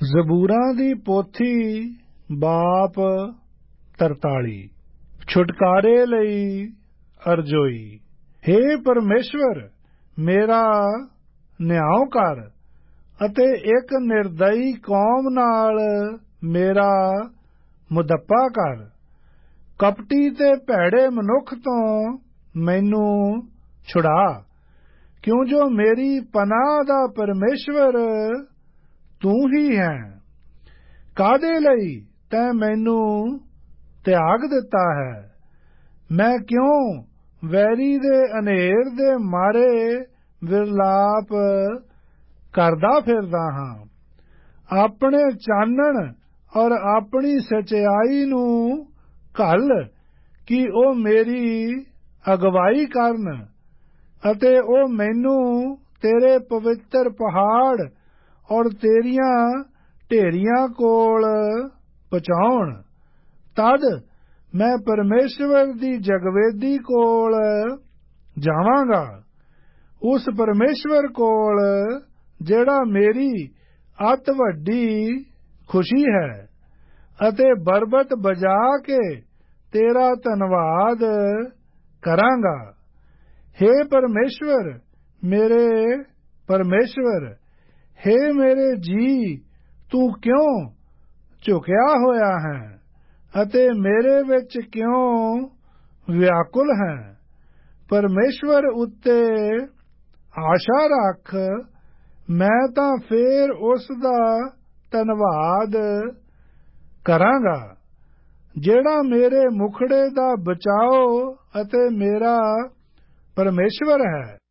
ਜ਼ਬੂਰਾਂ ਦੀ ਪੋਥੀ ਬਾਪ 43 ਛੁਟਕਾਰੇ ਲਈ ਅਰਜ਼ੋਈ। ਹੇ ਪਰਮੇਸ਼ਵਰ, ਮੇਰਾ ਨਿਆਂ ਕਰ ਅਤੇ ਇੱਕ ਨਿਰਦਈ ਕੌਮ ਨਾਲ ਮੇਰਾ ਮੁਦੱਪਾ ਕਰ। ਕਪਟੀ ਤੇ ਭੈੜੇ ਮਨੁੱਖ ਤੋਂ ਮੈਨੂੰ ਛੁਡਾ, ਕਿਉਂ ਜੋ ਮੇਰੀ ਪਨਾਹ ਦਾ ਪਰਮੇਸ਼ਵਰ ਤੂੰ ਹੀ ਹੈ। ਕਾਹਦੇ ਲਈ ਤੈਂ ਮੈਨੂੰ ਤਿਆਗ ਦਿੱਤਾ ਹੈ? ਮੈਂ ਕਿਉਂ ਵੈਰੀ ਦੇ ਹਨੇਰ ਦੇ ਮਾਰੇ ਵਿਰਲਾਪ ਕਰਦਾ ਫਿਰਦਾ ਹਾਂ? ਆਪਣੇ ਚਾਨਣ ਔਰ ਆਪਣੀ ਸਚਾਈ ਨੂੰ ਘੱਲ ਕਿ ਉਹ ਮੇਰੀ ਅਗਵਾਈ ਕਰਨ ਅਤੇ ਉਹ ਮੈਨੂੰ ਤੇਰੇ ਪਵਿੱਤਰ ਪਹਾੜ ਔਰ ਤੇਰੀਆਂ ਢੇਰੀਆਂ ਕੋਲ ਪਹੁੰਚਾਉਣ। ਤਦ ਮੈਂ ਪਰਮੇਸ਼ਵਰ ਦੀ ਜਗਵੇਦੀ ਕੋਲ ਜਾਵਾਂਗਾ, ਉਸ ਪਰਮੇਸ਼ਵਰ ਕੋਲ ਜਿਹੜਾ ਮੇਰੀ ਅਤ ਵੱਡੀ ਖੁਸ਼ੀ ਹੈ, ਅਤੇ ਬਰਬਤ ਵਜਾ ਕੇ ਤੇਰਾ ਧੰਨਵਾਦ ਕਰਾਂਗਾ। ਹੇ ਪਰਮੇਸ਼ਵਰ, ਮੇਰੇ ਪਰਮੇਸ਼ਵਰ, ਹੇ ਮੇਰੇ ਜੀ, ਤੂੰ ਕਿਉਂ ਝੁਕਿਆ ਹੋਇਆ ਹੈ ਅਤੇ ਮੇਰੇ ਵਿੱਚ ਕਿਉਂ ਵਿਆਕੁਲ ਹੈ? ਪਰਮੇਸ਼ਵਰ ਉੱਤੇ ਆਸ਼ਾ ਰੱਖ, ਮੈਂ ਤਾਂ ਫੇਰ ਉਸ ਦਾ ਧੰਨਵਾਦ ਕਰਾਂਗਾ, ਜਿਹੜਾ ਮੇਰੇ ਮੁਖੜੇ ਦਾ ਬਚਾਓ ਅਤੇ ਮੇਰਾ ਪਰਮੇਸ਼ਵਰ ਹੈ।